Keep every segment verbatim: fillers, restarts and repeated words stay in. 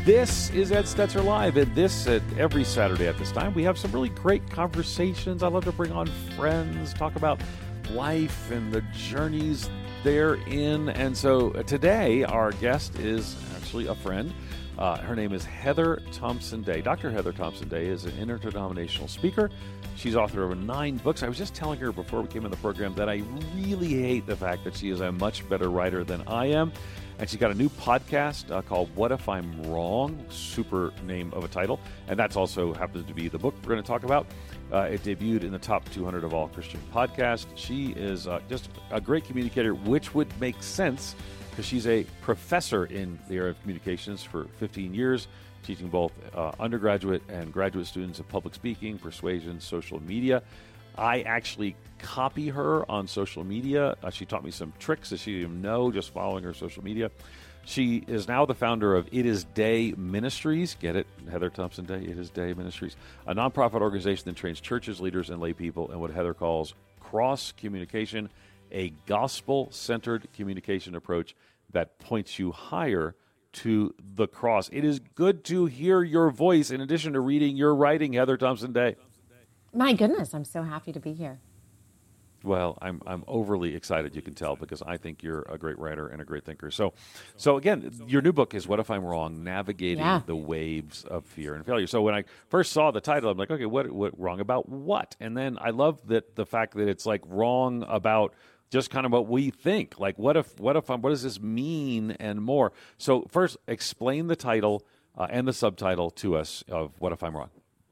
This is Ed Stetzer Live, and this at every Saturday at this time. We have some really great conversations. I love to bring on friends, talk about life and the journeys they're in. And so today, our guest is actually a friend. Uh, her name is Heather Thompson Day. Doctor Heather Thompson Day is an interdenominational speaker. She's author of nine books. I was just telling her before we came in the program that I really hate the fact that she is a much better writer than I am. And she's got a new podcast uh, called What If I'm Wrong? Super name of a title. And that's also happens to be the book we're going to talk about. Uh, it debuted in the top two hundred of all Christian podcasts. She is uh, just a great communicator, which would make sense because she's a professor in the area of communications for fifteen years, teaching both uh, undergraduate and graduate students of public speaking, persuasion, social media. I actually copy her on social media. Uh, she taught me some tricks that she didn't even know just following her social media. She is now the founder of It Is Day Ministries. Get it? Heather Thompson Day, It Is Day Ministries. A nonprofit organization that trains churches, leaders, and lay people in what Heather calls cross communication, a gospel-centered communication approach that points you higher to the cross. It is good to hear your voice in addition to reading your writing, Heather Thompson Day. My goodness, I'm so happy to be here. Well, I'm I'm overly excited, you can tell, because I think you're a great writer and a great thinker. So, so again, your new book is What If I'm Wrong? Navigating Yeah. the Waves of Fear and Failure. So when I first saw the title, I'm like, okay, what what wrong about what? And then I love that the fact that it's like wrong about just kind of what we think. Like, what if what if I'm what does this mean and more? So first, explain the title uh, and the subtitle to us of What If I'm Wrong?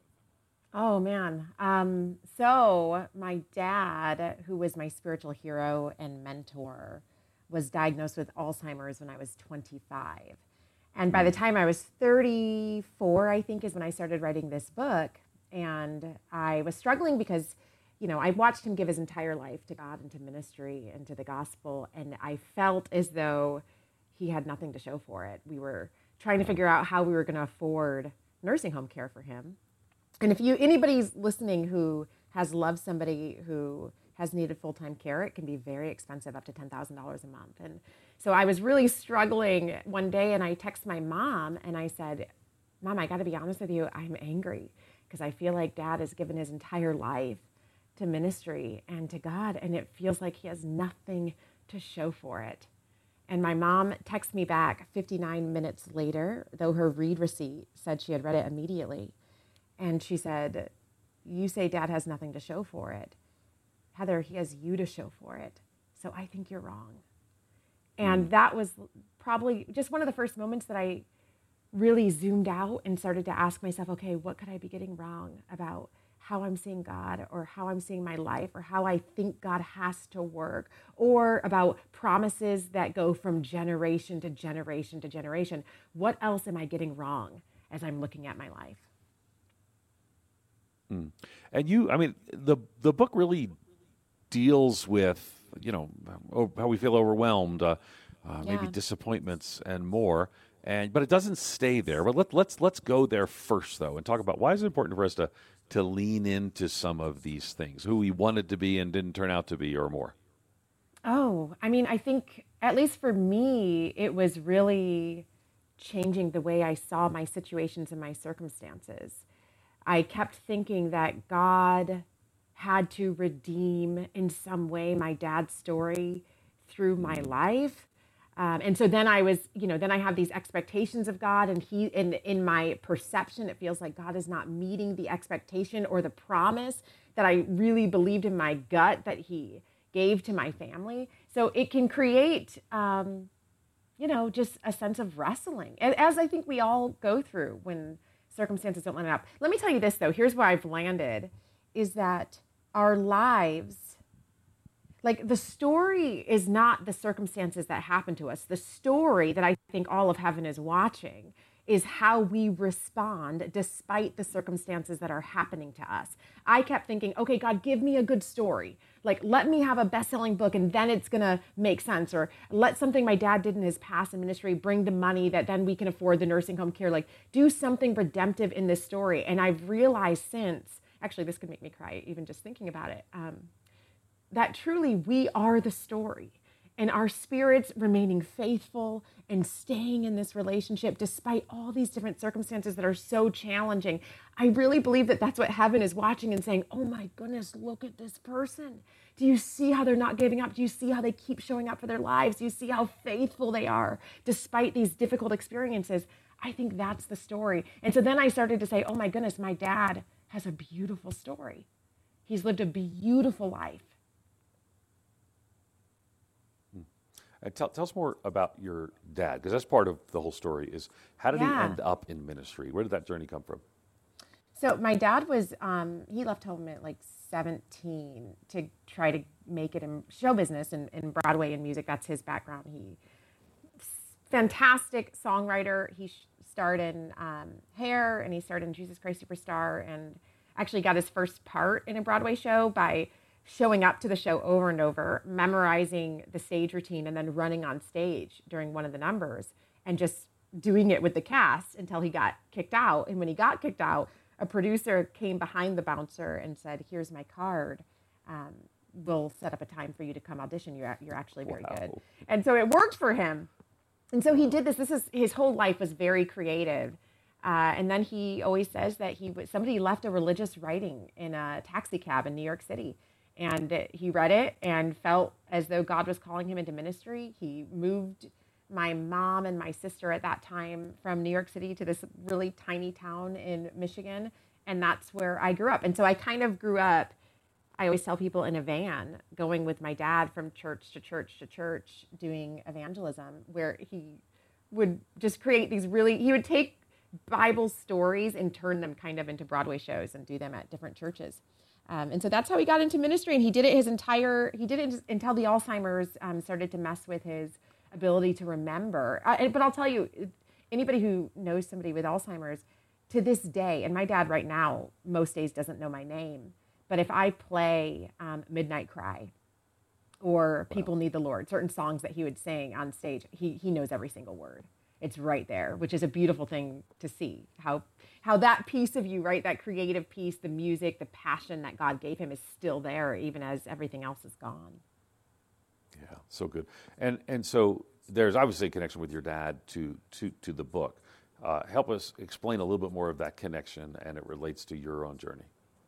Oh, man. Um, so my dad, who was my spiritual hero and mentor, was diagnosed with Alzheimer's when I was twenty-five. And by the time I was thirty-four, I think, is when I started writing this book. And I was struggling because, you know, I watched him give his entire life to God and to ministry and to the gospel. And I felt as though he had nothing to show for it. We were trying to figure out how we were going to afford nursing home care for him. And if you anybody's listening who has loved somebody who has needed full-time care, it can be very expensive, up to ten thousand dollars a month. And so I was really struggling one day, and I texted my mom, and I said, Mom, I got to be honest with you, I'm angry because I feel like Dad has given his entire life to ministry and to God, and it feels like he has nothing to show for it. And my mom texted me back fifty-nine minutes later, though her read receipt said she had read it immediately. And she said, you say Dad has nothing to show for it. Heather, he has you to show for it. So I think you're wrong. And that was probably just one of the first moments that I really zoomed out and started to ask myself, okay, what could I be getting wrong about how I'm seeing God or how I'm seeing my life or how I think God has to work, or about promises that go from generation to generation to generation. What else am I getting wrong as I'm looking at my life? Mm. And you, I mean, the the book really deals with, you know, how we feel overwhelmed, uh, uh, maybe Yeah. disappointments and more. And but it doesn't stay there. But let, let's let's go there first, though, and talk about why is it important for us to to lean into some of these things, who we wanted to be and didn't turn out to be, or more. Oh, I mean, I think, at least for me, it was really changing the way I saw my situations and my circumstances. I kept thinking that God had to redeem in some way my dad's story through my life. Um, and so then I was, you know, then I have these expectations of God, and he, in, in my perception, it feels like God is not meeting the expectation or the promise that I really believed in my gut that he gave to my family. So it can create, um, you know, just a sense of wrestling, a- as I think we all go through when circumstances don't line up. Let me tell you this, though. Here's where I've landed, is that our lives, like, the story is not the circumstances that happen to us. The story that I think all of heaven is watching is how we respond despite the circumstances that are happening to us. I kept thinking, okay, God, give me a good story. Like, let me have a best-selling book and then it's gonna make sense. Or let something my dad did in his past in ministry bring the money that then we can afford the nursing home care. Like, do something redemptive in this story. And I've realized since, actually, this could make me cry even just thinking about it, um, that truly we are the story. and our spirits remaining faithful and staying in this relationship despite all these different circumstances that are so challenging. I really believe that that's what heaven is watching and saying, oh my goodness, look at this person. Do you see how they're not giving up? Do you see how they keep showing up for their lives? Do you see how faithful they are despite these difficult experiences? I think that's the story. And so then I started to say, oh my goodness, my dad has a beautiful story. He's lived a beautiful life. Uh, tell, tell us more about your dad, because that's part of the whole story, is how did Yeah. he end up in ministry? Where did that journey come from? So my dad was, um, he left home at like seventeen to try to make it in show business and in Broadway and music. That's his background. He, fantastic songwriter. He sh- starred in um, Hair, and he starred in Jesus Christ Superstar, and actually got his first part in a Broadway show by showing up to the show over and over, memorizing the stage routine, and then running on stage during one of the numbers and just doing it with the cast until he got kicked out. And when he got kicked out, a producer came behind the bouncer and said, here's my card. Um, we'll set up a time for you to come audition. You're, you're actually very Wow. good. And so it worked for him. And so he did this. This is his whole life was very creative. Uh, and then he always says that he was, somebody left a religious writing in a taxi cab in New York City. And he read it and felt as though God was calling him into ministry. He moved my mom and my sister at that time from New York City to this really tiny town in Michigan. And that's where I grew up. And so I kind of grew up, I always tell people, in a van, going with my dad from church to church to church, doing evangelism, where he would just create these really, he would take Bible stories and turn them kind of into Broadway shows and do them at different churches. Um, and so that's how he got into ministry. And he did it his entire, he did it until the Alzheimer's um, started to mess with his ability to remember. Uh, but I'll tell you, anybody who knows somebody with Alzheimer's, to this day, and my dad right now, most days doesn't know my name, but if I play um, Midnight Cry or People Need the Lord, certain songs that he would sing on stage, he he knows every single word. It's right there, which is a beautiful thing to see, how how that piece of you, right, that creative piece, the music, the passion that God gave him is still there, even as everything else is gone. Yeah, so good. And and so there's obviously a connection with your dad to to to the book. Uh, help us explain a little bit more of that connection, and it relates to your own journey.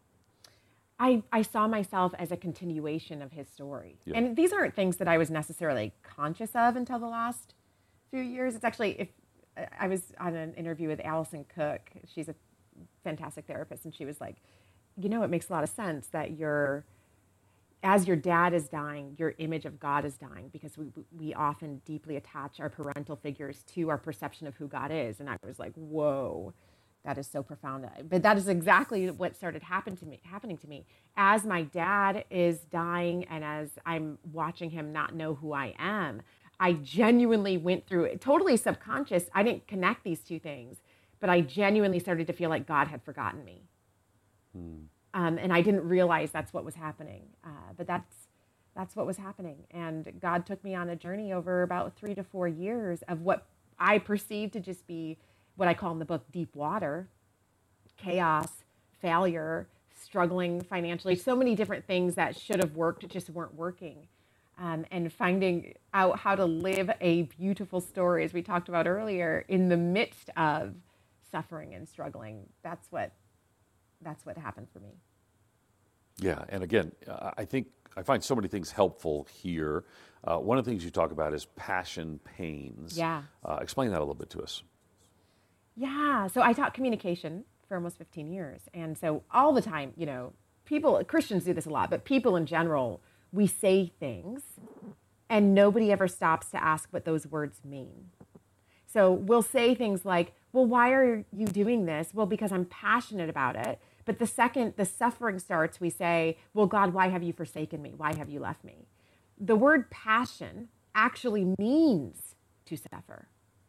I, I saw myself as a continuation of his story. Yeah. And these aren't things that I was necessarily conscious of until the last few years. It's actually, if I was on an interview with Allison Cook, she's a fantastic therapist, and she was like, you know, it makes a lot of sense that you're, as your dad is dying, your image of God is dying, because we we often deeply attach our parental figures to our perception of who God is. And I was like, whoa, that is so profound. But that is exactly what started happen to me, happening to me. As my dad is dying and as I'm watching him not know who I am, I genuinely went through it, totally subconscious. I didn't connect these two things, but I genuinely started to feel like God had forgotten me. Hmm. Um, and I didn't realize that's what was happening. Uh, but that's that's what was happening. And God took me on a journey over about three to four years of what I perceived to just be what I call in the book deep water, chaos, failure, struggling financially, so many different things that should have worked just weren't working. Um, and finding out how to live a beautiful story, as we talked about earlier, in the midst of suffering and struggling. That's what that's what happened for me. Yeah, and again, uh, I think I find so many things helpful here. Uh, one of the things you talk about is passion pains. Yeah. Uh, explain that a little bit to us. Yeah. So I taught communication for almost fifteen years. And so all the time, you know, people, Christians do this a lot, but people in general, we say things and nobody ever stops to ask what those words mean. So we'll say things like, well, why are you doing this? Well, because I'm passionate about it. But the second the suffering starts, we say, well, God, why have you forsaken me? Why have you left me? The word passion actually means to suffer.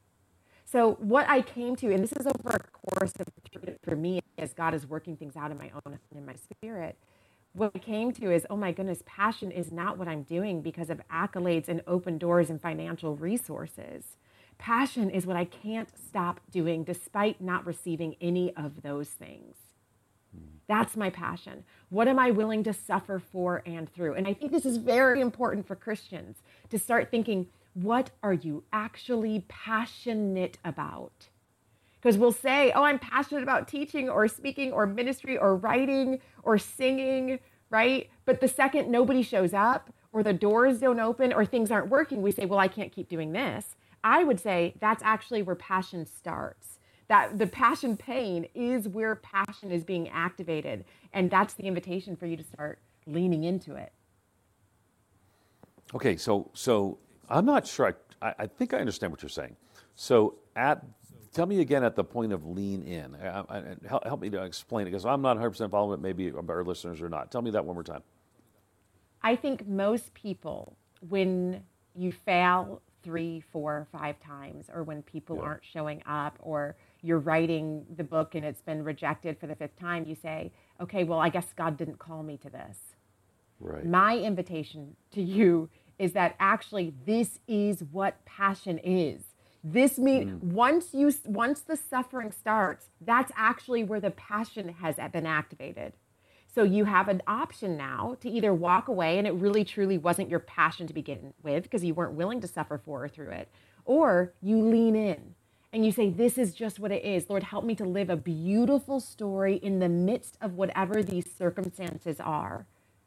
So what I came to, and this is over a course of for me as God is working things out in my own, in my spirit, what I came to is, oh my goodness, passion is not what I'm doing because of accolades and open doors and financial resources. Passion is what I can't stop doing despite not receiving any of those things. Mm. That's my passion. What am I willing to suffer for and through? And I think this is very important for Christians to start thinking, what are you actually passionate about? Because we'll say, oh, I'm passionate about teaching or speaking or ministry or writing or singing, right? But the second nobody shows up or the doors don't open or things aren't working, we say, well, I can't keep doing this. I would say that's actually where passion starts. That the passion pain is where passion is being activated. And that's the invitation for you to start leaning into it. Okay, so so I'm not sure. I, I think I understand what you're saying. So at tell me again at the point of lean in. I, I, help, help me to explain it because I'm not one hundred percent following it. Maybe our listeners are not. Tell me that one more time. I think most people, when you fail three, four, five times, or when people yeah. aren't showing up, or you're writing the book and it's been rejected for the fifth time, you say, okay, well, I guess God didn't call me to this. Right. My invitation to you is that actually this is what passion is. This means mm. once you once the suffering starts, that's actually where the passion has been activated. So you have an option now to either walk away and it really truly wasn't your passion to begin with because you weren't willing to suffer for or through it, or you lean in and you say, this is just what it is. Lord, help me to live a beautiful story in the midst of whatever these circumstances are.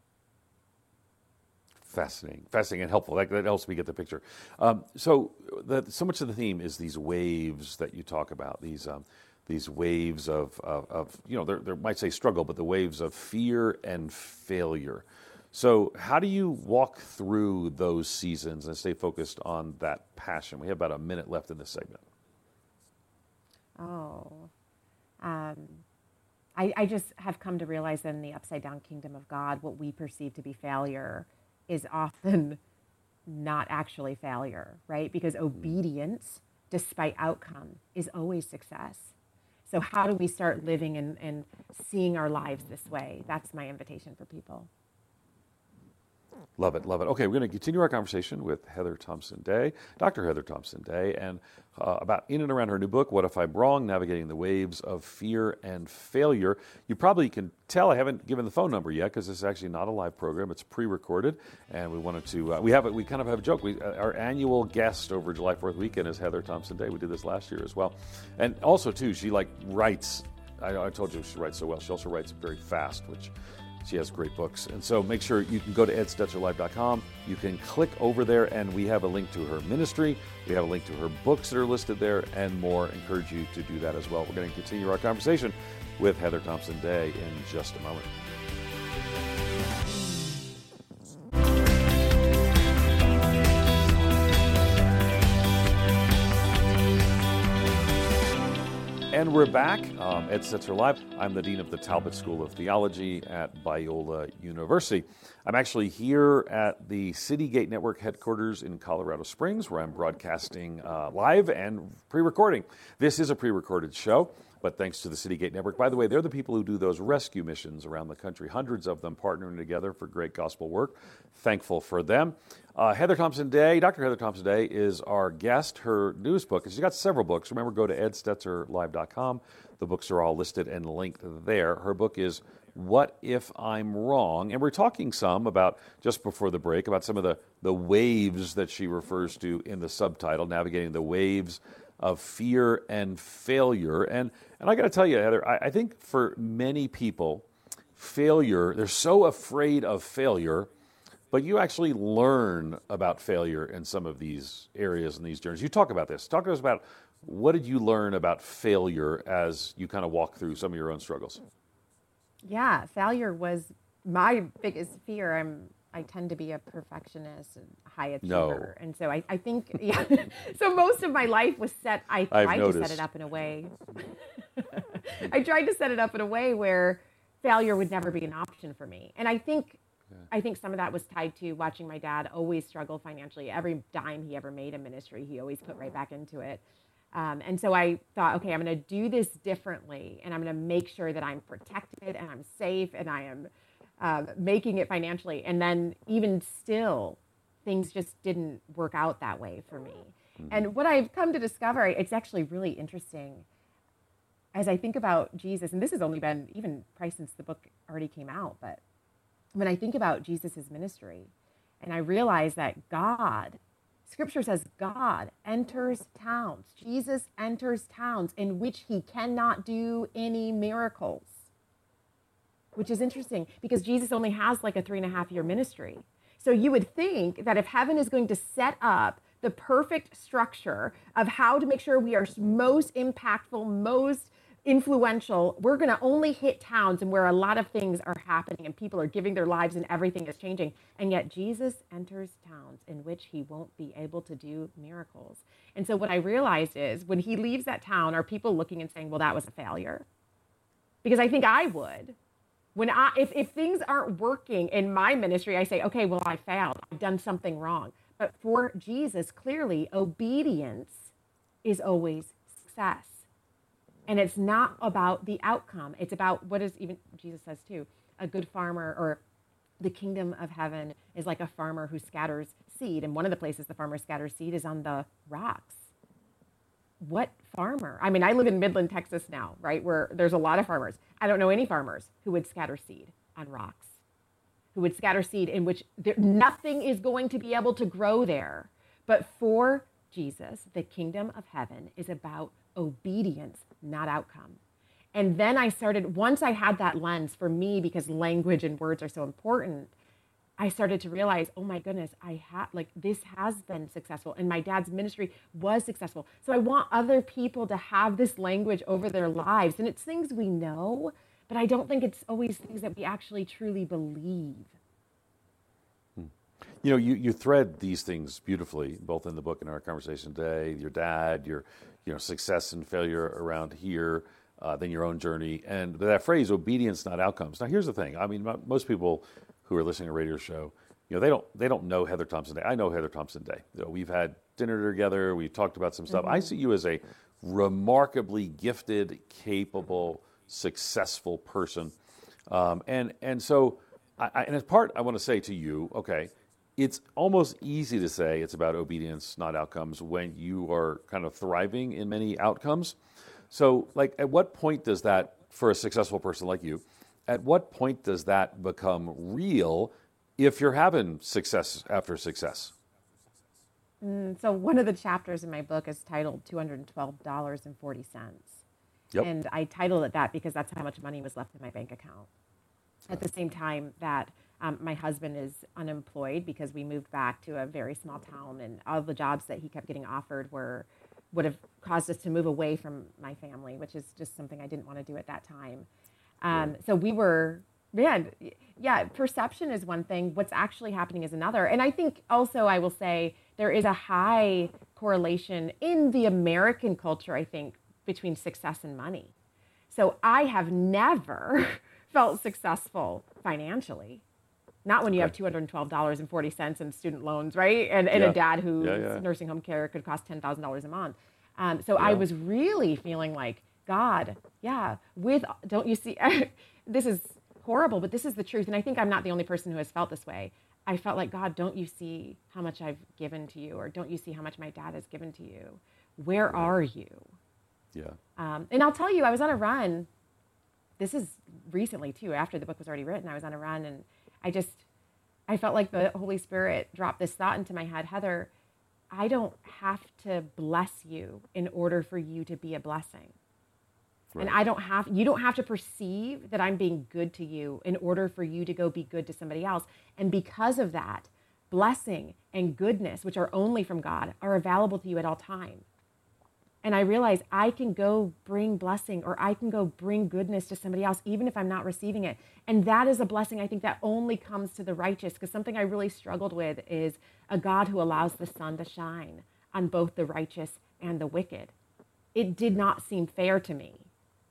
Fascinating, fascinating and helpful. That, that helps me get the picture. Um, so the, so much of the theme is these waves that you talk about, these um, these waves of, of, of you know, they might say struggle, but the waves of fear and failure. So how do you walk through those seasons and stay focused on that passion? We have about a minute left in this segment. Oh, um, I, I just have come to realize that in the upside down kingdom of God, what we perceive to be failure is often not actually failure, right? Because obedience, despite outcome, is always success. So how do we start living and, and seeing our lives this way? That's my invitation for people. Love it, love it. Okay, we're going to continue our conversation with Heather Thompson Day, Doctor Heather Thompson Day, and uh, about in and around her new book, What If I'm Wrong? Navigating the Waves of Fear and Failure. You probably can tell I haven't given the phone number yet because this is actually not a live program. It's pre-recorded, and we wanted to, uh, we have, we kind of have a joke. We, uh, our annual guest over July fourth weekend is Heather Thompson Day. We did this last year as well. And also, too, she like writes, I, I told you she writes so well. She also writes very fast, which she has great books. And so make sure you can go to ed stetzer live dot com. You can click over there, and we have a link to her ministry. We have a link to her books that are listed there and more. Encourage you to do that as well. We're going to continue our conversation with Heather Thompson Day in just a moment. And we're back. Um, Ed Stetzer Live. I'm the Dean of the Talbot School of Theology at Biola University. I'm actually here at the Citygate Network headquarters in Colorado Springs, where I'm broadcasting uh, live and pre-recording. This is a pre-recorded show, but thanks to the Citygate Network. By the way, they're the people who do those rescue missions around the country, hundreds of them partnering together for great gospel work. Thankful for them. Uh, Heather Thompson Day, Doctor Heather Thompson Day is our guest. Her newest book, and she's got several books. Remember, go to ed stetzer live dot com. The books are all listed and linked there. Her book is What If I'm Wrong? And we're talking some about, just before the break, about some of the, the waves that she refers to in the subtitle, Navigating the Waves of Fear and Failure. And, and I got to tell you, Heather, I, I think for many people, failure, they're so afraid of failure. But you actually learn about failure in some of these areas and these journeys. You talk about this. Talk to us about what did you learn about failure as you kind of walk through some of your own struggles? Yeah, failure was my biggest fear. I'm I tend to be a perfectionist and high achiever. No. And so I, I think, yeah. So most of my life was set, I tried to set it up in a way. I tried to set it up in a way where failure would never be an option for me. And I think Yeah. I think some of that was tied to watching my dad always struggle financially. Every dime he ever made in ministry, he always put right back into it. Um, and so I thought, okay, I'm going to do this differently, and I'm going to make sure that I'm protected and I'm safe and I am uh, making it financially. And then even still, things just didn't work out that way for me. Mm-hmm. And what I've come to discover, it's actually really interesting. as I think about Jesus, and this has only been even probably since the book already came out, but when I think about Jesus's ministry, and I realize that God, Scripture says God enters towns. Jesus enters towns in which he cannot do any miracles, which is interesting because Jesus only has like a three and a half year ministry. So you would think that if heaven is going to set up the perfect structure of how to make sure we are most impactful, most influential, we're going to only hit towns and where a lot of things are happening and people are giving their lives and everything is changing. And yet Jesus enters towns in which he won't be able to do miracles. And so what I realized is when he leaves that town, are people looking and saying, well, that was a failure? Because I think I would. When I, if, if things aren't working in my ministry, I say, okay, well, I failed. I've done something wrong. But for Jesus, clearly, obedience is always success. And it's not about the outcome. It's about what is even, Jesus says too, a good farmer, or the kingdom of heaven is like a farmer who scatters seed. And one of the places the farmer scatters seed is on the rocks. What farmer? I mean, I live in Midland, Texas now, right, where there's a lot of farmers. I don't know any farmers who would scatter seed on rocks, who would scatter seed in which there, nothing is going to be able to grow there. But for Jesus, the kingdom of heaven is about obedience, not outcome. And then I started, once I had that lens for me, because language and words are so important, I started to realize, oh my goodness, I had, like, this has been successful and my dad's ministry was successful. So I want other people to have this language over their lives. And it's things we know, but I don't think it's always things that we actually truly believe. You know, you, you thread these things beautifully, both in the book and our conversation today. Your dad, your you know success and failure around here, uh, then your own journey, and that phrase, obedience, not outcomes. Now, here's the thing. I mean, most people who are listening to a radio show, you know, they don't they don't know Heather Thompson Day. I know Heather Thompson Day. You know, we've had dinner together. We've talked about some stuff. Mm-hmm. I see you as a remarkably gifted, capable, successful person, um, and and so, I, I, and as part, I want to say to you, okay. It's almost easy to say it's about obedience, not outcomes, when you are kind of thriving in many outcomes. So, like, at what point does that, for a successful person like you, at what point does that become real if you're having success after success? Mm, so one of the chapters in my book is titled two hundred twelve dollars and forty cents. Yep. And I titled it that because that's how much money was left in my bank account. At the same time that Um, my husband is unemployed because we moved back to a very small town, and all the jobs that he kept getting offered were would have caused us to move away from my family, which is just something I didn't want to do at that time. Um, yeah. So we were, man, yeah, perception is one thing. What's actually happening is another. And I think also I will say there is a high correlation in the American culture, I think, between success and money. So I have never felt successful financially. Not when you have two hundred twelve dollars and forty cents in student loans, right? And, and yeah. a dad whose yeah, yeah. nursing home care could cost ten thousand dollars a month. Um, so yeah. I was really feeling like, God, yeah, with, don't you see, this is horrible, but this is the truth. And I think I'm not the only person who has felt this way. I felt like, God, don't you see how much I've given to you? Or don't you see how much my dad has given to you? Where yeah. are you? Yeah. Um, and I'll tell you, I was on a run. This is recently too, after the book was already written, I was on a run and I just, I felt like the Holy Spirit dropped this thought into my head. Heather, I don't have to bless you in order for you to be a blessing. Right. And I don't have, you don't have to perceive that I'm being good to you in order for you to go be good to somebody else. And because of that, blessing and goodness, which are only from God, are available to you at all times. And I realized I can go bring blessing or I can go bring goodness to somebody else, even if I'm not receiving it. And that is a blessing, I think, that only comes to the righteous, because something I really struggled with is a God who allows the sun to shine on both the righteous and the wicked. It did not seem fair to me,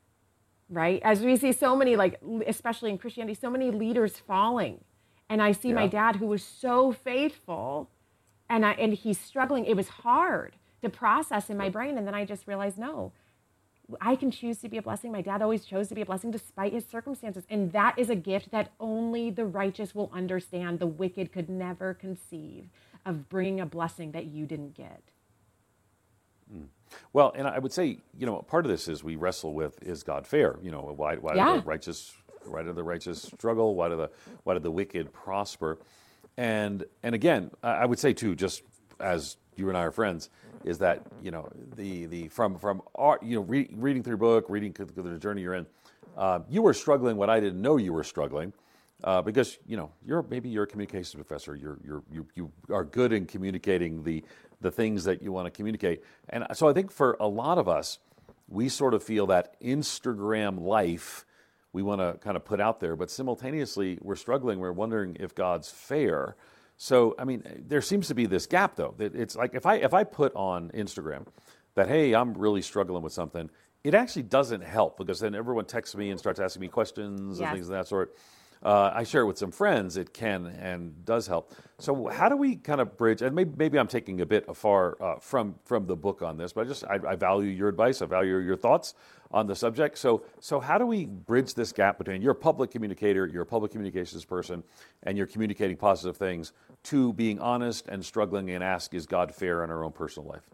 right? As we see so many, like, especially in Christianity, so many leaders falling. And I see yeah. my dad, who was so faithful, and I, and he's struggling. It was hard to process in my brain. And then I just realized, no, I can choose to be a blessing. My dad always chose to be a blessing despite his circumstances. And that is a gift that only the righteous will understand. The wicked could never conceive of bringing a blessing that you didn't get. Mm. Well, and I would say, you know, part of this is we wrestle with, is God fair? You know, why, why Yeah. do the righteous, why do the righteous struggle? Why do the, why do the wicked prosper? And, and again, I I would say too, just as you and I are friends, is that, you know, the, the, from, from our, you know, re- reading through your book, reading through the journey you're in, uh, you were struggling what I didn't know you were struggling. Uh, because, you know, you're maybe you're a communications professor. You're you're you you are good in communicating the the things that you want to communicate. And so I think for a lot of us, we sort of feel that Instagram life we want to kind of put out there, but simultaneously we're struggling. We're wondering if God's fair. So I mean, there seems to be this gap though. That it's like if I if I put on Instagram that, hey, I'm really struggling with something, it actually doesn't help, because then everyone texts me and starts asking me questions Yes. and things of that sort. Uh, I share it with some friends. It can and does help. So how do we kind of bridge? And maybe, maybe I'm taking a bit afar uh, from from the book on this, but I just I, I value your advice. I value your thoughts on the subject. So so how do we bridge this gap between you're a public communicator, you're a public communications person, and you're communicating positive things, to being honest and struggling and ask, is God fair in our own personal life?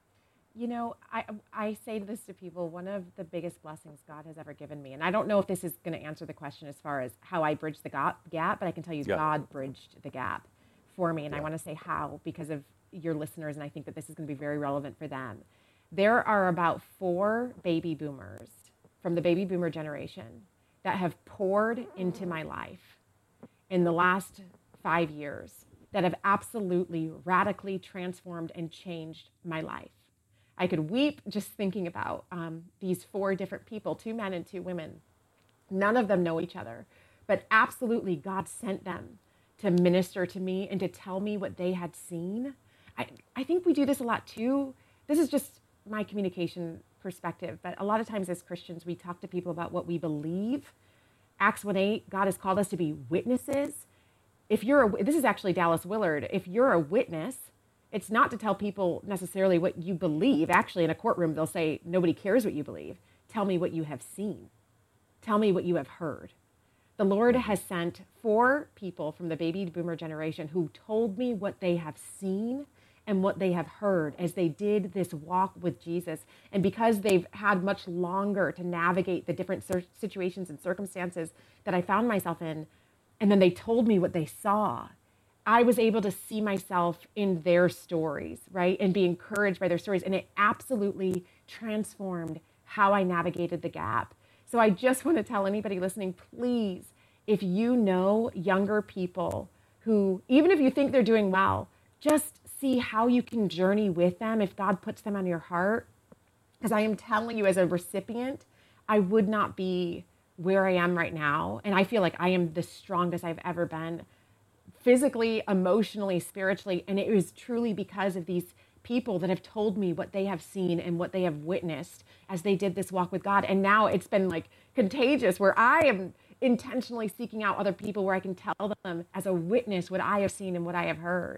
You know, I I say this to people, one of the biggest blessings God has ever given me, and I don't know if this is going to answer the question as far as how I bridge the gap, gap, but I can tell you Yeah. God bridged the gap for me, and Yeah. I want to say how, because of your listeners, and I think that this is going to be very relevant for them. There are about four baby boomers from the baby boomer generation that have poured into my life in the last five years that have absolutely radically transformed and changed my life. I could weep just thinking about um, these four different people, two men and two women. None of them know each other, but absolutely God sent them to minister to me and to tell me what they had seen. I, I think we do this a lot too. This is just my communication perspective, but a lot of times as Christians, we talk to people about what we believe. Acts one eight, God has called us to be witnesses. If you're a, this is actually Dallas Willard, if you're a witness, it's not to tell people necessarily what you believe. Actually, in a courtroom, they'll say, nobody cares what you believe. Tell me what you have seen. Tell me what you have heard. The Lord has sent four people from the baby boomer generation who told me what they have seen and what they have heard as they did this walk with Jesus. And because they've had much longer to navigate the different situations and circumstances that I found myself in, and then they told me what they saw, I was able to see myself in their stories, right? And be encouraged by their stories. And it absolutely transformed how I navigated the gap. So I just want to tell anybody listening, please, if you know younger people who, even if you think they're doing well, just see how you can journey with them if God puts them on your heart. Because I am telling you, as a recipient, I would not be where I am right now. And I feel like I am the strongest I've ever been, physically, emotionally, spiritually. And it was truly because of these people that have told me what they have seen and what they have witnessed as they did this walk with God. And now it's been like contagious, where I am intentionally seeking out other people where I can tell them as a witness what I have seen and what I have heard.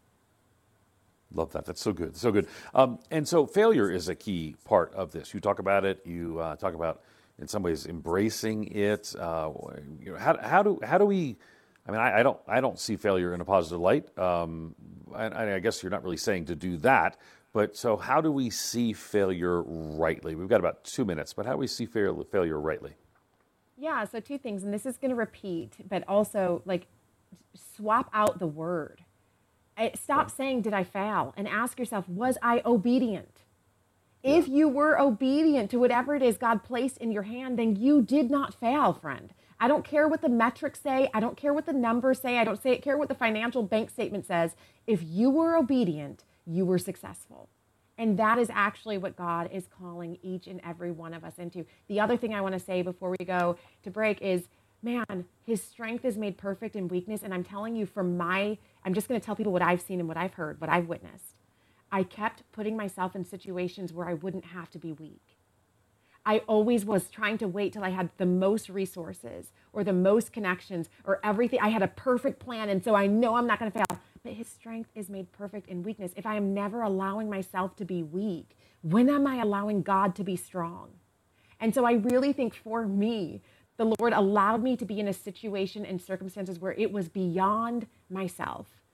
Love that. That's so good. So good. Um, and so failure is a key part of this. You talk about it. You uh, talk about, in some ways, embracing it. Uh, you know, how, how do how do we? I mean, I, I don't I don't see failure in a positive light. Um, and I guess you're not really saying to do that. But so how do we see failure rightly? We've got about two minutes, but how do we see failure, failure rightly? Yeah, so two things, and this is going to repeat, but also like swap out the word. I- Stop saying, did I fail? And ask yourself, was I obedient? Yeah. If you were obedient to whatever it is God placed in your hand, then you did not fail, friend. I don't care what the metrics say. I don't care what the numbers say. I don't say, care what the financial bank statement says. If you were obedient, you were successful. And that is actually what God is calling each and every one of us into. The other thing I want to say before we go to break is, man, his strength is made perfect in weakness. And I'm telling you from my, I'm just going to tell people what I've seen and what I've heard, what I've witnessed. I kept putting myself in situations where I wouldn't have to be weak. I always was trying to wait till I had the most resources or the most connections or everything. I had a perfect plan, and so I know I'm not going to fail. But his strength is made perfect in weakness. If I am never allowing myself to be weak, when am I allowing God to be strong? And so I really think for me, the Lord allowed me to be in a situation and circumstances where it was beyond myself,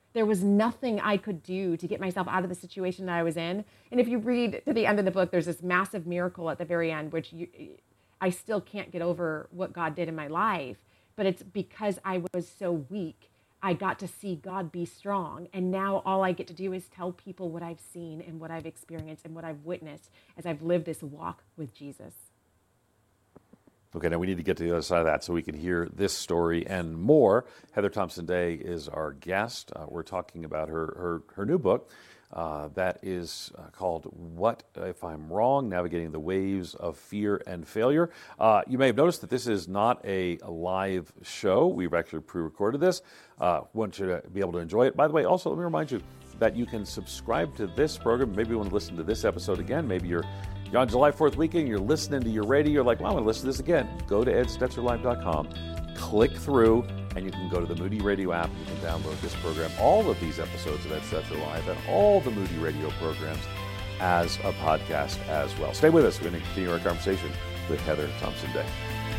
There was nothing I could do to get myself out of the situation that I was in. And if you read to the end of the book, there's this massive miracle at the very end, which you, I still can't get over what God did in my life. But it's because I was so weak, I got to see God be strong. And now all I get to do is tell people what I've seen and what I've experienced and what I've witnessed as I've lived this walk with Jesus. Okay, now we need to get to the other side of that so we can hear this story and more. Heather Thompson Day is our guest. Uh, we're talking about her her, her new book uh, that is uh, called What If I'm Wrong? Navigating the Waves of Fear and Failure. Uh, you may have noticed that this is not a, a live show. We've actually pre-recorded this. Uh, want you to be able to enjoy it. By the way, also let me remind you that you can subscribe to this program. Maybe you want to listen to this episode again. Maybe you're You're on July fourth weekend, you're listening to your radio, you're like, well, I want to listen to this again. Go to ed stetzer live dot com, click through, and you can go to the Moody Radio app. You can download this program, all of these episodes of Ed Stetzer Live, and all the Moody Radio programs as a podcast as well. Stay with us. We're going to continue our conversation with Heather Thompson Day.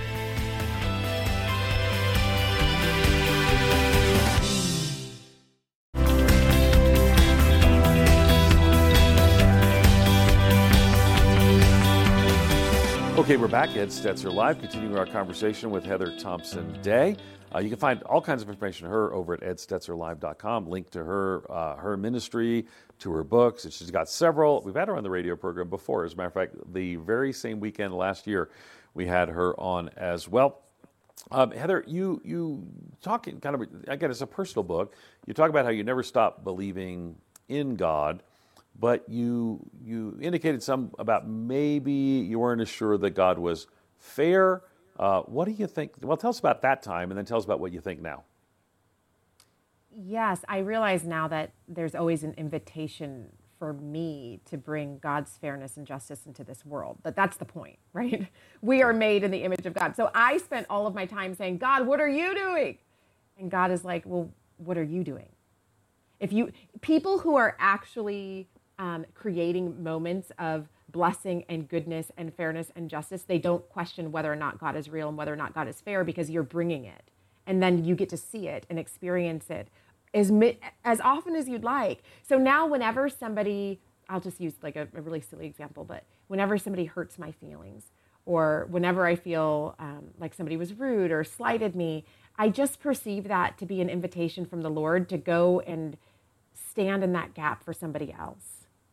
Okay, we're back. Ed Stetzer Live, continuing our conversation with Heather Thompson Day. Uh, you can find all kinds of information on her over at ed stetzer live dot com. Link to her uh, her ministry, to her books. And she's got several. We've had her on the radio program before. As a matter of fact, the very same weekend last year, we had her on as well. Um, Heather, you you talk in kind of, again, it's a personal book. You talk about how you never stopped believing in God. But you you indicated some about maybe you weren't as sure that God was fair. Uh, what do you think? Well, tell us about that time, and then tell us about what you think now. Yes, I realize now that there's always an invitation for me to bring God's fairness and justice into this world. That that's the point, right? We are made in the image of God. So I spent all of my time saying, God, what are you doing? And God is like, well, what are you doing? If you people who are actually Um, creating moments of blessing and goodness and fairness and justice, they don't question whether or not God is real and whether or not God is fair, because you're bringing it. And then you get to see it and experience it as, as often as you'd like. So now whenever somebody, I'll just use like a, a really silly example, but whenever somebody hurts my feelings, or whenever I feel um, like somebody was rude or slighted me, I just perceive that to be an invitation from the Lord to go and stand in that gap for somebody else.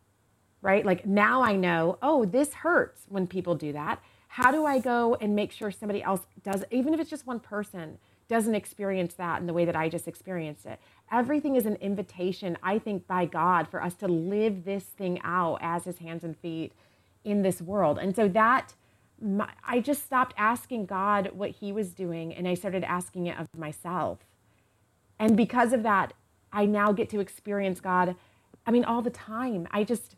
Right? Like now I know, oh, this hurts when people do that. How do I go and make sure somebody else does, even if it's just one person, doesn't experience that in the way that I just experienced it? Everything is an invitation, I think, by God for us to live this thing out as his hands and feet in this world. And so that, my, I just stopped asking God what he was doing, and I started asking it of myself. And because of that, I now get to experience God, I mean, all the time. I just...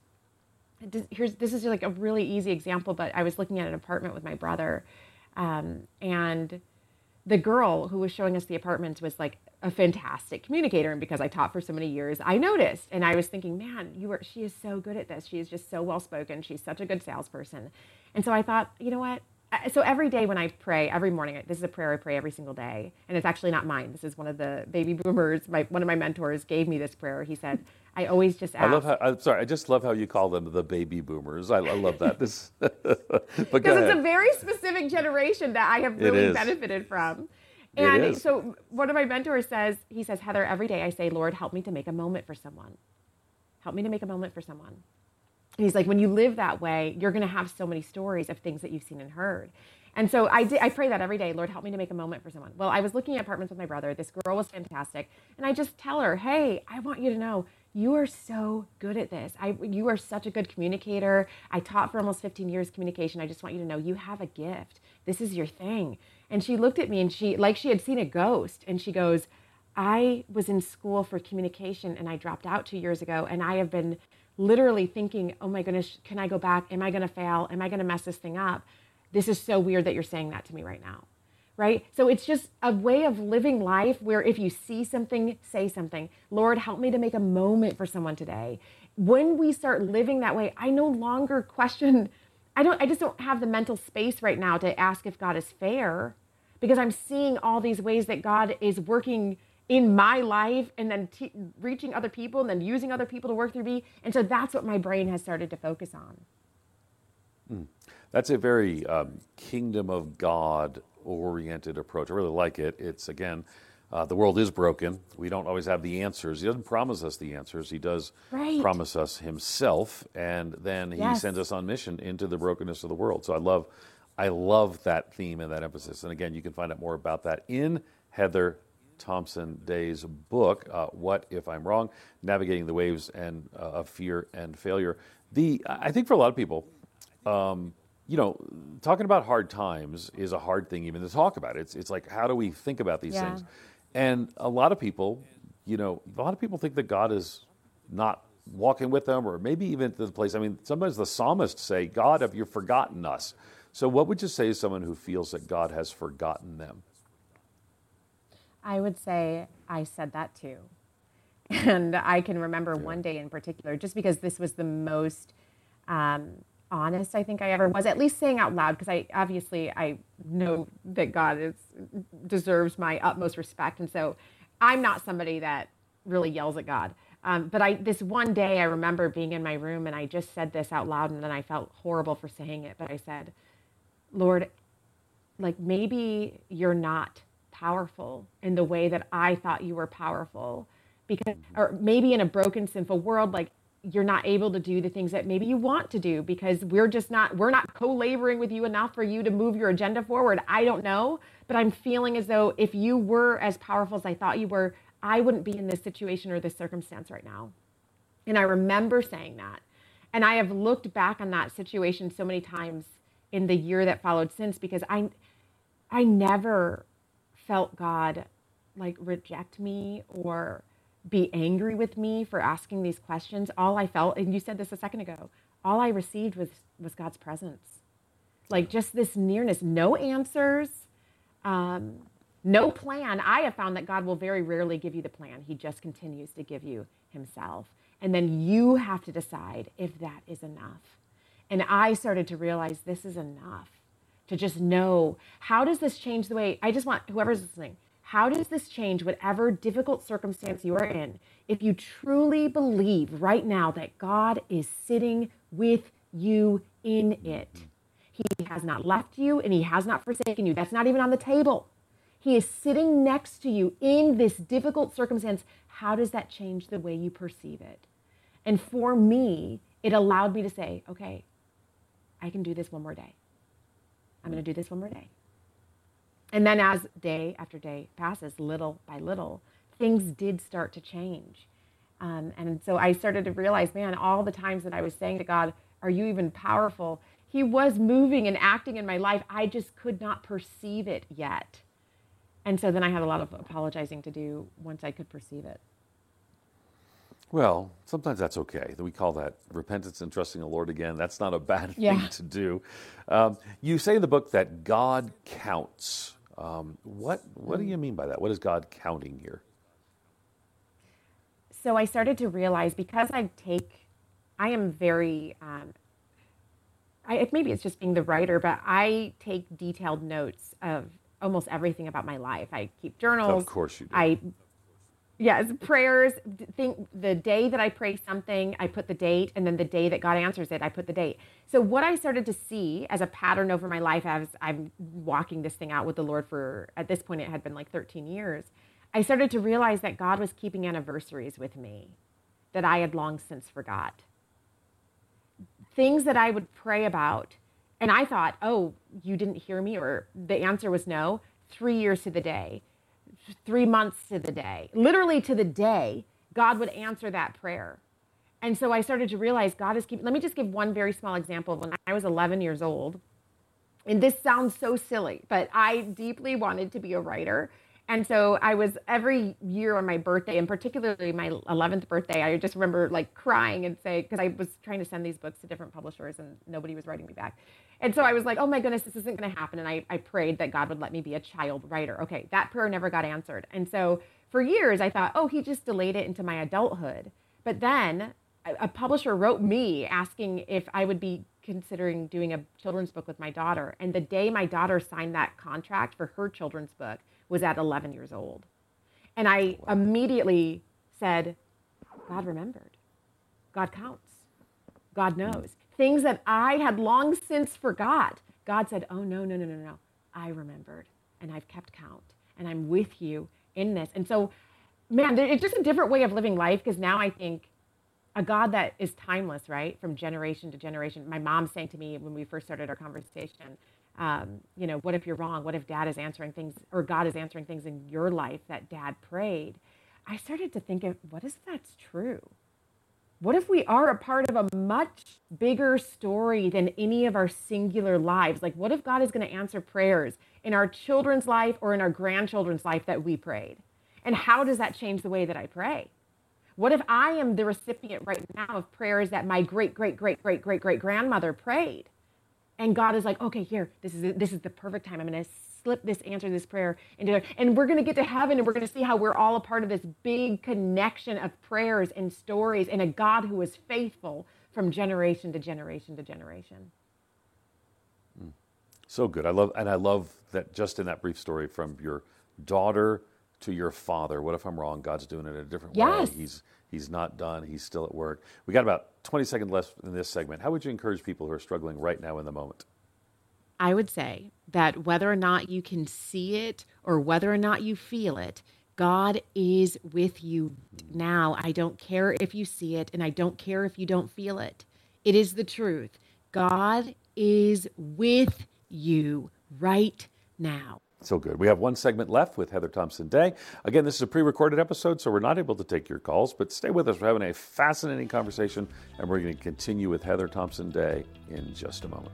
Here's this is like a really easy example, but I was looking at an apartment with my brother, um, and the girl who was showing us the apartments was like a fantastic communicator. And because I taught for so many years, I noticed, and I was thinking, man, you are she is so good at this. She is just so well spoken. She's such a good salesperson. And so I thought, you know what? So every day when I pray, every morning, this is a prayer I pray every single day, and it's actually not mine. This is one of the baby boomers. My one of my mentors gave me this prayer. He said, I always just ask. I love how, I'm sorry, I just love how you call them the baby boomers. I, I love that. This, because it's a very specific generation that I have really benefited from. And so one of my mentors says, he says, Heather, every day I say, Lord, help me to make a moment for someone. Help me to make a moment for someone. And he's like, when you live that way, you're going to have so many stories of things that you've seen and heard. And so I did, I pray that every day, Lord, help me to make a moment for someone. Well, I was looking at apartments with my brother. This girl was fantastic. And I just tell her, hey, I want you to know, you are so good at this. I, you are such a good communicator. I taught for almost fifteen years communication. I just want you to know you have a gift. This is your thing. And she looked at me and she, like she had seen a ghost. And she goes, I was in school for communication and I dropped out two years ago. And I have been literally thinking, oh my goodness, can I go back? Am I going to fail? Am I going to mess this thing up? This is so weird that you're saying that to me right now. Right? So it's just a way of living life where if you see something, say something. Lord, help me to make a moment for someone today. When we start living that way, I no longer question, I don't, I just don't have the mental space right now to ask if God is fair, because I'm seeing all these ways that God is working in my life and then t- reaching other people and then using other people to work through me. And so that's what my brain has started to focus on. Mm. That's a very um, kingdom of God oriented approach. I really like it. It's, again, uh, the world is broken. We don't always have the answers. He doesn't promise us the answers. He does Right. promise us himself, and then he Yes. sends us on mission into the brokenness of the world. So I love, I love that theme and that emphasis. And again, you can find out more about that in Heather Thompson Day's book, uh, What If I'm Wrong? Navigating the Waves and uh, of Fear and Failure. The I think for a lot of people, um, you know, talking about hard times is a hard thing even to talk about. It's it's like, how do we think about these Yeah. things? And a lot of people, you know, a lot of people think that God is not walking with them, or maybe even to the place. I mean, sometimes the psalmists say, God, have you forgotten us? So what would you say to someone who feels that God has forgotten them? I would say I said that too. And I can remember Yeah. one day in particular, just because this was the most um, honest I think I ever was, at least saying out loud, because I obviously I know that God is deserves my utmost respect, and so I'm not somebody that really yells at God. Um, but I this one day I remember being in my room and I just said this out loud, and then I felt horrible for saying it, but I said, Lord, like maybe you're not powerful in the way that I thought you were powerful, because, or maybe in a broken, sinful world, like you're not able to do the things that maybe you want to do because we're just not, we're not co-laboring with you enough for you to move your agenda forward. I don't know, but I'm feeling as though if you were as powerful as I thought you were, I wouldn't be in this situation or this circumstance right now. And I remember saying that. And I have looked back on that situation so many times in the year that followed since, because I, I never felt God like reject me or be angry with me for asking these questions. All I felt, and you said this a second ago, all I received was, was God's presence. Like just this nearness, no answers, um, no plan. I have found that God will very rarely give you the plan. He just continues to give you himself. And then you have to decide if that is enough. And I started to realize this is enough. To just know, how does this change the way, I just want whoever's listening, how does this change whatever difficult circumstance you are in if you truly believe right now that God is sitting with you in it? He has not left you and he has not forsaken you. That's not even on the table. He is sitting next to you in this difficult circumstance. How does that change the way you perceive it? And for me, it allowed me to say, okay, I can do this one more day. I'm going to do this one more day. And then as day after day passes, little by little, things did start to change. Um, and so I started to realize, man, all the times that I was saying to God, are you even powerful? He was moving and acting in my life. I just could not perceive it yet. And so then I had a lot of apologizing to do once I could perceive it. Well, sometimes that's okay. We call that repentance and trusting the Lord again. That's not a bad thing Yeah. to do. Um, you say in the book that God counts. Um, what what do you mean by that? What is God counting here? So I started to realize, because I take, I am very, um, I, it- maybe it's just being the writer, but I take detailed notes of almost everything about my life. I keep journals. Of course you do. I Yes, prayers. Think the day that I pray something, I put the date, and then the day that God answers it, I put the date. So what I started to see as a pattern over my life, as I'm walking this thing out with the Lord for, at this point, it had been like thirteen years. I started to realize that God was keeping anniversaries with me that I had long since forgot. Things that I would pray about, and I thought, oh, you didn't hear me, or the answer was no. Three years to the day. Three months to the day, literally to the day, God would answer that prayer. And so I started to realize God is keeping, let me just give one very small example. When I was eleven years old, and this sounds so silly, but I deeply wanted to be a writer. And so I was, every year on my birthday, and particularly my eleventh birthday, I just remember like crying and say, because I was trying to send these books to different publishers and nobody was writing me back. And so I was like, oh my goodness, this isn't going to happen. And I, I prayed that God would let me be a child writer. Okay, that prayer never got answered. And so for years I thought, oh, he just delayed it into my adulthood. But then a, a publisher wrote me asking if I would be considering doing a children's book with my daughter. And the day my daughter signed that contract for her children's book was at eleven years old. And I immediately said, God remembered. God counts. God knows. Things that I had long since forgot. God said, oh, no, no, no, no, no. I remembered, and I've kept count, and I'm with you in this. And so, man, it's just a different way of living life, because now I think a God that is timeless, right? From generation to generation. My mom saying to me when we first started our conversation, um, you know, what if you're wrong? What if dad is answering things, or God is answering things in your life that dad prayed? I started to think of, what if that's true? What if we are a part of a much bigger story than any of our singular lives? Like, what if God is going to answer prayers in our children's life or in our grandchildren's life that we prayed? And how does that change the way that I pray? What if I am the recipient right now of prayers that my great, great, great, great, great, great grandmother prayed? And God is like, okay, here, this is this is the perfect time. I'm going to slip this answer, this prayer into there. And we're going to get to heaven, and we're going to see how we're all a part of this big connection of prayers and stories and a God who is faithful from generation to generation to generation. Mm. So good. I love, and I love that just in that brief story, from your daughter to your father. What if I'm wrong? God's doing it in a different Yes. way. He's He's not done. He's still at work. We got about twenty seconds left in this segment. How would you encourage people who are struggling right now in the moment? I would say that whether or not you can see it or whether or not you feel it, God is with you now. I don't care if you see it, and I don't care if you don't feel it. It is the truth. God is with you right now. So good. We have one segment left with Heather Thompson Day. Again, this is a pre-recorded episode, so we're not able to take your calls, but stay with us. We're having a fascinating conversation, and we're going to continue with Heather Thompson Day in just a moment.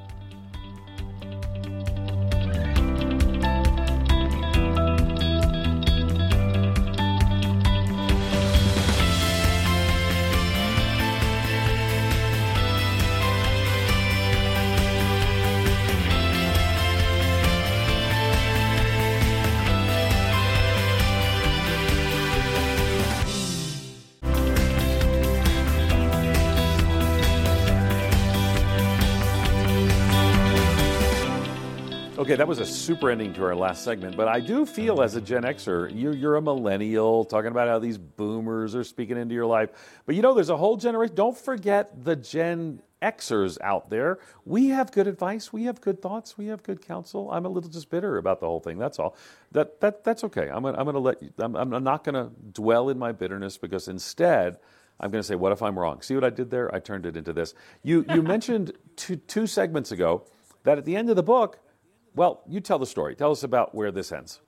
Okay, that was a super ending to our last segment, but I do feel as a Gen Xer, you're, you're a millennial, talking about how these boomers are speaking into your life. But you know, there's a whole generation. Don't forget the Gen Xers out there. We have good advice. We have good thoughts. We have good counsel. I'm a little just bitter about the whole thing. That's all. That that That's okay. I'm gonna, I'm gonna let you, I'm, I'm not going to dwell in my bitterness, because instead, I'm going to say, what if I'm wrong? See what I did there? I turned it into this. You, you mentioned two, two segments ago that at the end of the book, well, you tell the story. Tell us about where this ends.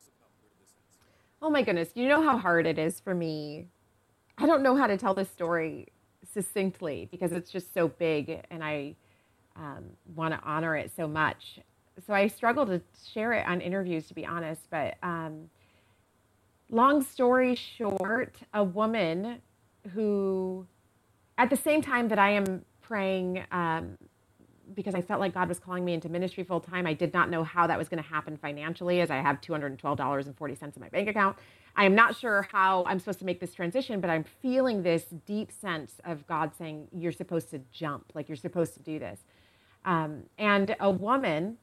Oh my goodness. You know how hard it is for me. I don't know how to tell this story succinctly, because it's just so big, and I um, want to honor it so much. So I struggle to share it on interviews, to be honest. But um, long story short, a woman who, at the same time that I am praying, um, because I felt like God was calling me into ministry full time. I did not know how that was going to happen financially, as I have two hundred twelve dollars and forty cents in my bank account. I am not sure how I'm supposed to make this transition, but I'm feeling this deep sense of God saying, you're supposed to jump, like you're supposed to do this. Um, and a woman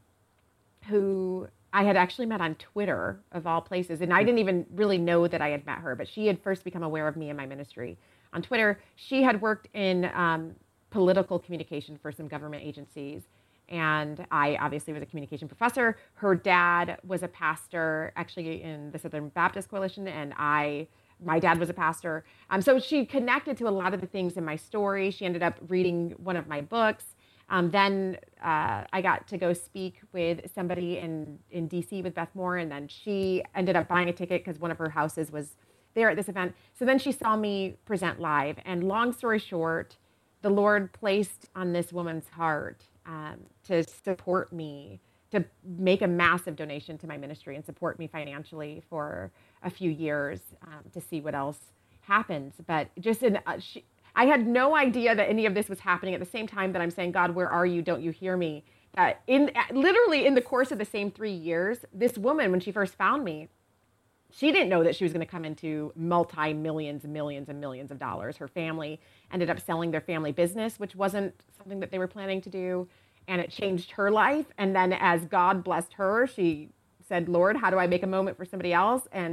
who I had actually met on Twitter, of all places, and I didn't even really know that I had met her, but she had first become aware of me and my ministry on Twitter. She had worked in um, political communication for some government agencies. And I obviously was a communication professor. Her dad was a pastor, actually in the Southern Baptist Coalition, and I, my dad was a pastor. Um, so she connected to a lot of the things in my story. She ended up reading one of my books. Um, then uh, I got to go speak with somebody in, in D C with Beth Moore, and then she ended up buying a ticket because one of her houses was there at this event. So then she saw me present live. And long story short, the Lord placed on this woman's heart um, to support me, to make a massive donation to my ministry and support me financially for a few years um, to see what else happens. But just in, uh, she, I had no idea that any of this was happening at the same time that I'm saying, God, where are you? Don't you hear me? That in literally in the course of the same three years, this woman, when she first found me, she didn't know that she was going to come into multi-millions and millions and millions of dollars. Her family ended up selling their family business, which wasn't something that they were planning to do. And it changed her life. And then as God blessed her, she said, Lord, how do I make a moment for somebody else? And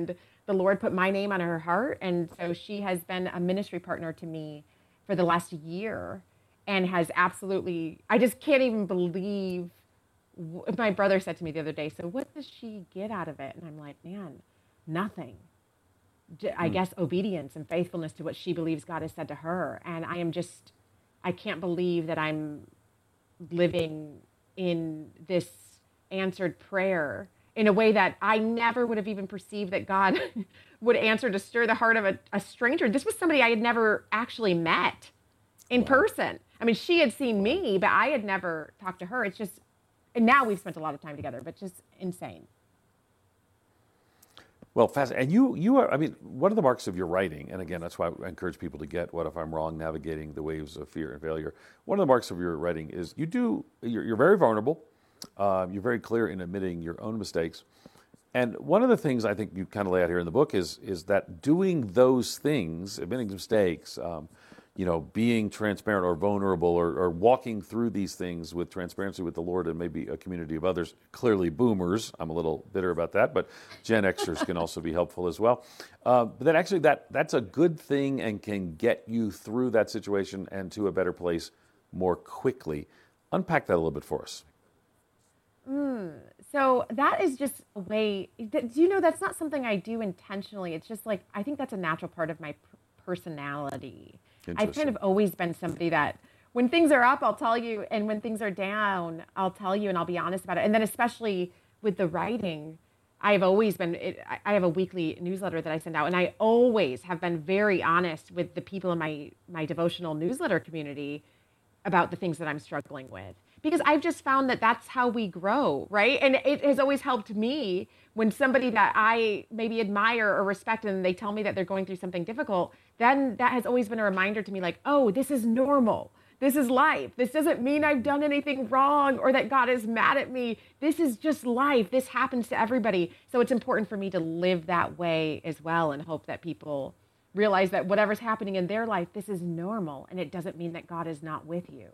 the Lord put my name on her heart. And so she has been a ministry partner to me for the last year and has absolutely, I just can't even believe. My brother said to me the other day, so what does she get out of it? And I'm like, man, nothing. I guess obedience and faithfulness to what she believes God has said to her. And I am just, I can't believe that I'm living in this answered prayer in a way that I never would have even perceived that God would answer to stir the heart of a, a stranger. This was somebody I had never actually met in wow. person. I mean, she had seen me, but I had never talked to her. It's just, and now we've spent a lot of time together, but just insane. Well, fast. And you, you are, I mean, one of the marks of your writing, and again, that's why I encourage people to get What If I'm Wrong? Navigating the Waves of Fear and Failure. One of the marks of your writing is you do, you're, you're very vulnerable. Uh, you're very clear in admitting your own mistakes. And one of the things I think you kind of lay out here in the book is, is that doing those things, admitting mistakes, um, you know, being transparent or vulnerable or, or walking through these things with transparency with the Lord and maybe a community of others, clearly boomers, I'm a little bitter about that, but Gen Xers can also be helpful as well. Uh, but then actually that that's a good thing and can get you through that situation and to a better place more quickly. Unpack that a little bit for us. Mm, so that is just a way, do you know, that's not something I do intentionally. It's just like, I think that's a natural part of my personality. I've kind of always been somebody that when things are up, I'll tell you. And when things are down, I'll tell you and I'll be honest about it. And then especially with the writing, I've always been, it, I have a weekly newsletter that I send out. And I always have been very honest with the people in my, my devotional newsletter community about the things that I'm struggling with. Because I've just found that that's how we grow, right? And it has always helped me when somebody that I maybe admire or respect and they tell me that they're going through something difficult, then that has always been a reminder to me like, oh, this is normal. This is life. This doesn't mean I've done anything wrong or that God is mad at me. This is just life. This happens to everybody. So it's important for me to live that way as well and hope that people realize that whatever's happening in their life, this is normal. And it doesn't mean that God is not with you.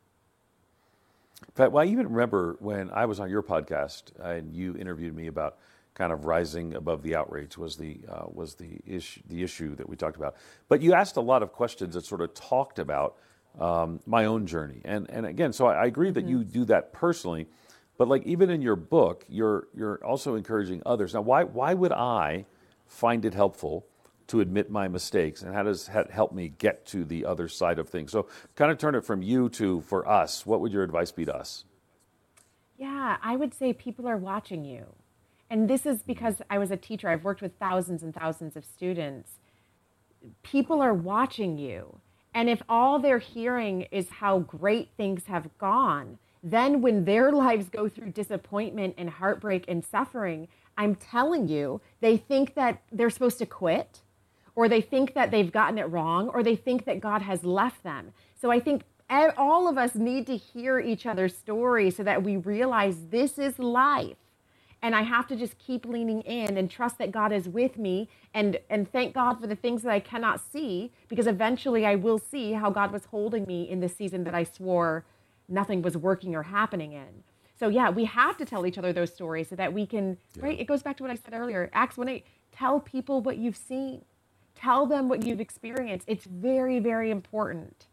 In fact, well, I even remember when I was on your podcast and you interviewed me about kind of rising above the outrage was the uh, was the issue the issue that we talked about. But you asked a lot of questions that sort of talked about um, my own journey, and and again, so I, I agree that mm-hmm. you do that personally, but like even in your book, you're you're also encouraging others. Now, why why would I find it helpful to admit my mistakes, and how does that help me get to the other side of things? So kind of turn it from you to for us. What would your advice be to us? Yeah, I would say people are watching you. And this is because I was a teacher. I've worked with thousands and thousands of students. People are watching you. And if all they're hearing is how great things have gone, then when their lives go through disappointment and heartbreak and suffering, I'm telling you, they think that they're supposed to quit, or they think that they've gotten it wrong, or they think that God has left them. So I think all of us need to hear each other's stories so that we realize this is life. And I have to just keep leaning in and trust that God is with me and, and thank God for the things that I cannot see, because eventually I will see how God was holding me in the season that I swore nothing was working or happening in. So yeah, we have to tell each other those stories so that we can, yeah. right? It goes back to what I said earlier, Acts one eight, tell people what you've seen. Tell them what you've experienced. It's very, very important.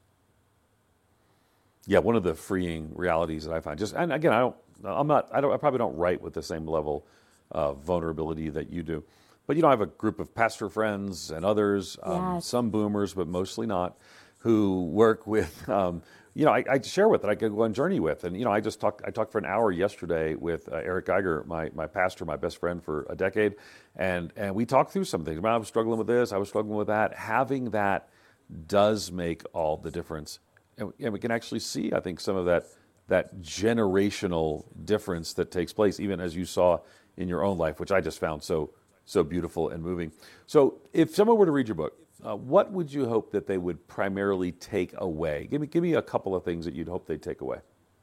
Yeah, one of the freeing realities that I find, just, and again, I don't, I'm not, I don't, I probably don't write with the same level of vulnerability that you do. But, you know, I have a group of pastor friends and others, um, yes. some boomers, but mostly not, who work with, um, you know, I, I share with, that I could go on journey with. And, you know, I just talked, I talked for an hour yesterday with uh, Eric Geiger, my, my pastor, my best friend for a decade. And, and we talked through some things. I was struggling with this, I was struggling with that. Having that does make all the difference. And, and we can actually see, I think, some of that, that generational difference that takes place, even as you saw in your own life, which I just found so, so beautiful and moving. So if someone were to read your book, Uh, what would you hope that they would primarily take away? Give me, give me a couple of things that you'd hope they'd take away.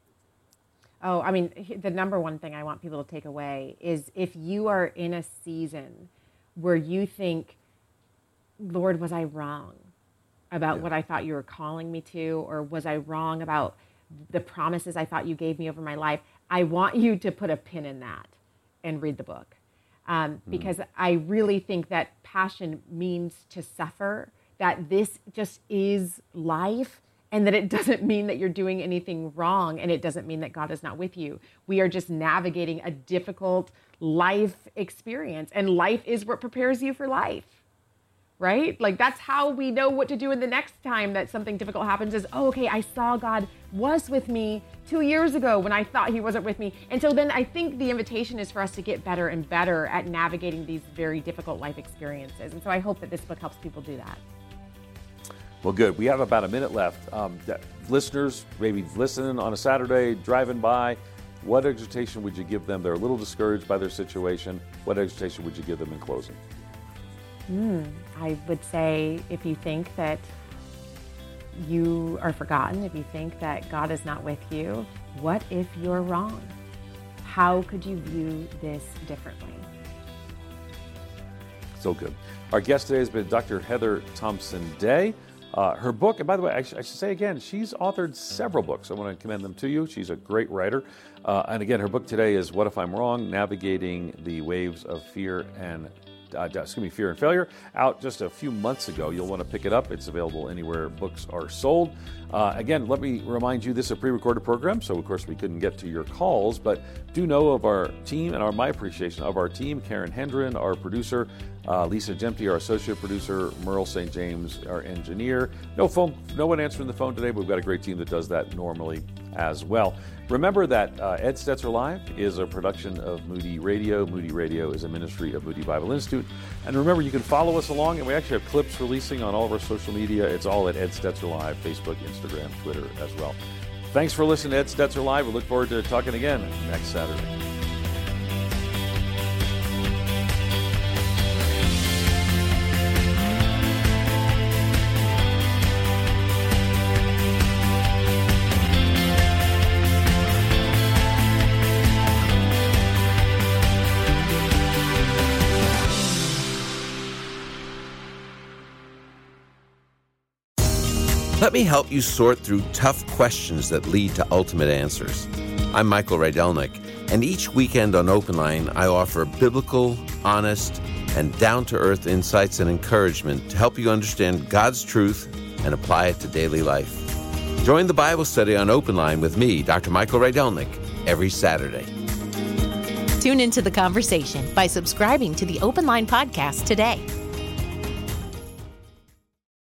Oh, I mean, the number one thing I want people to take away is if you are in a season where you think, Lord, was I wrong about yeah. what I thought you were calling me to, or was I wrong about the promises I thought you gave me over my life? I want you to put a pin in that and read the book. Um, because mm. I really think that passion means to suffer, that this just is life, and that it doesn't mean that you're doing anything wrong, and it doesn't mean that God is not with you. We are just navigating a difficult life experience, and life is what prepares you for life, right? Like, that's how we know what to do in the next time that something difficult happens is, oh, okay, I saw God was with me two years ago when I thought he wasn't with me. And so then I think the invitation is for us to get better and better at navigating these very difficult life experiences. And so I hope that this book helps people do that. Well, good. We have about a minute left. Um, listeners, maybe listening on a Saturday, driving by, what exhortation would you give them? They're a little discouraged by their situation. What exhortation would you give them in closing? Mm, I would say, if you think that you are forgotten, if you think that God is not with you, what if you're wrong? How could you view this differently? So good. Our guest today has been Doctor Heather Thompson-Day. Uh, her book, and by the way, I, sh- I should say again, she's authored several books. I want to commend them to you. She's a great writer. Uh, and again, her book today is What If I'm Wrong? Navigating the Waves of Fear and Uh, excuse me, Fear and Failure, out just a few months ago. You'll want to pick it up. It's available anywhere books are sold. Uh, again, let me remind you, this is a pre-recorded program, so of course we couldn't get to your calls, but do know of our team and our my appreciation of our team, Karen Hendren, our producer, uh, Lisa Jemke, our associate producer, Merle Saint James, our engineer. No phone, no one answering the phone today, but we've got a great team that does that normally as well. Remember that uh, Ed Stetzer Live is a production of Moody Radio. Moody Radio is a ministry of Moody Bible Institute. And remember, you can follow us along, and we actually have clips releasing on all of our social media. It's all at Ed Stetzer Live, Facebook, Instagram, Twitter as well. Thanks for listening to Ed Stetzer Live. We look forward to talking again next Saturday. Let me help you sort through tough questions that lead to ultimate answers. I'm Michael Rydelnik, and each weekend on Open Line, I offer biblical, honest, and down-to-earth insights and encouragement to help you understand God's truth and apply it to daily life. Join the Bible study on Open Line with me, Doctor Michael Rydelnik, every Saturday. Tune into the conversation by subscribing to the Open Line podcast today.